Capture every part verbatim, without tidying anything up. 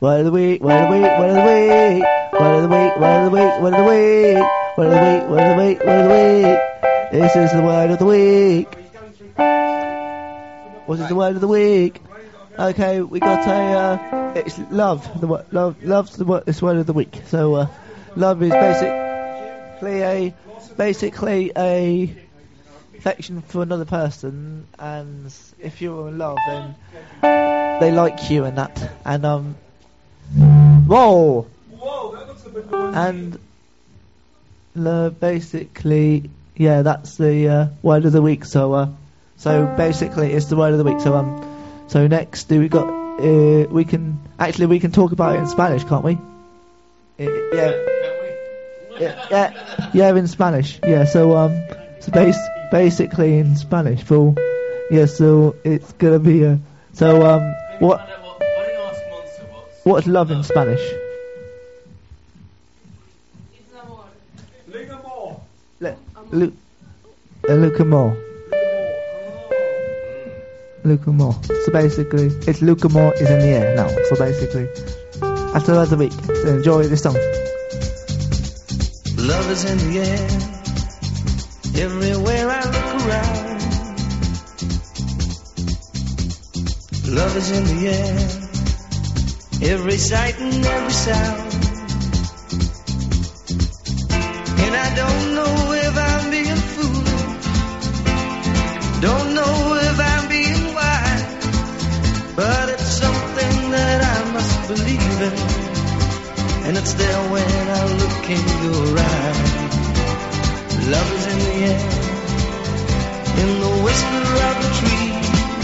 Word of the week, word of the week, word of the week. Word of the week, word of the week, word of the week. Word of the week, word of the week, word of the week. This is the word of the week. What is the word of the week? Okay, we got a, uh, it's love. The wo- love, love's the word, this word of the week. So, uh, love is basically a, basically a affection for another person, and if you're in love, then they like you and that. And, um, whoa! And, uh, basically, yeah, that's the, uh, word of the week. So, uh, so basically, it's the word of the week. So, um, So next, do we got? Uh, we can actually we can talk about it in Spanish, can't we? Uh, yeah. yeah, yeah, yeah, in Spanish. Yeah. So um, so base, basically in Spanish. For yeah, so it's gonna be a. So um, what? What's love in Spanish? Le, lu, el amor. Luke Moore. So basically, it's Luke Moore is in the air now. So basically, after another week, so enjoy this song. Love is in the air, everywhere I look around. Love is in the air, every sight and every sound. And I don't know if I'm being foolish, don't know if I'm being wise, but it's something that I must believe in, and it's there when I look in your eyes. Love is in the air, in the whisper of the tree.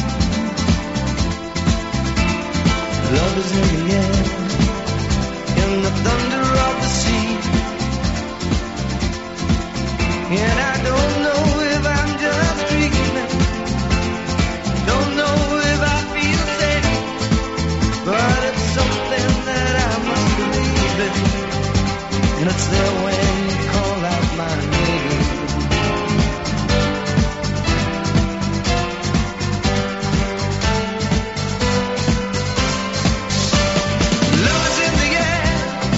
Love is in the air, in the thunder of the sea. And I don't know if I'm just dreaming, don't know if I feel safe, but it's something that I must believe in, and it's there when you call out my name. Love is in the air,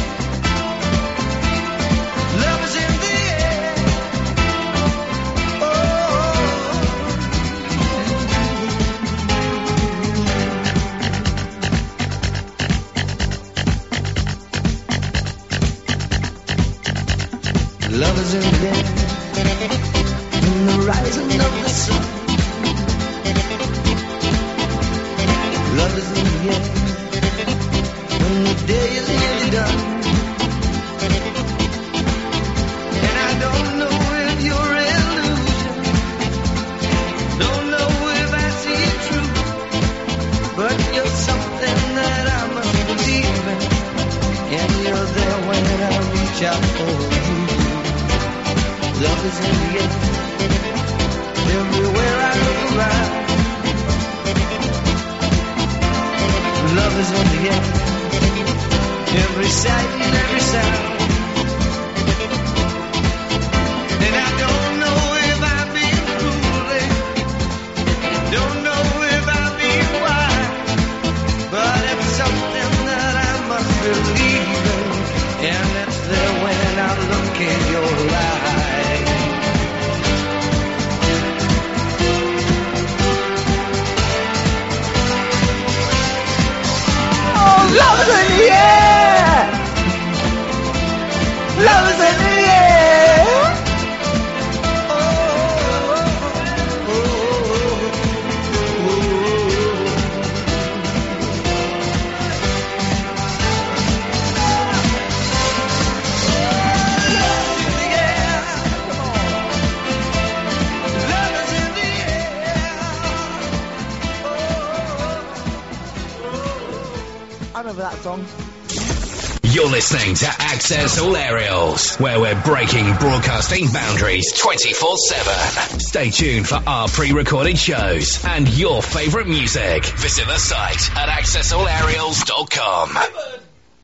love is in the air. Oh, love is in the air, in the rising of the sun. Love is in the air, when the day is nearly done. And I don't know if you're illusion, don't know if I see it true, but you're something that I must believe in, and you're there when I reach out for you. Love is in the air, everywhere I look around. Love is in the air, every sight and every sound. And I don't know if I'm being foolish, don't know if I'm being wise, but it's something that I must believe in, and it's there when I look in your eyes. Oh, love is in the air. Love is in the air. I remember that song. You're listening to Access All Aerials, where we're breaking broadcasting boundaries twenty-four seven. Stay tuned for our pre-recorded shows and your favourite music. Visit the site at access all aerials dot com.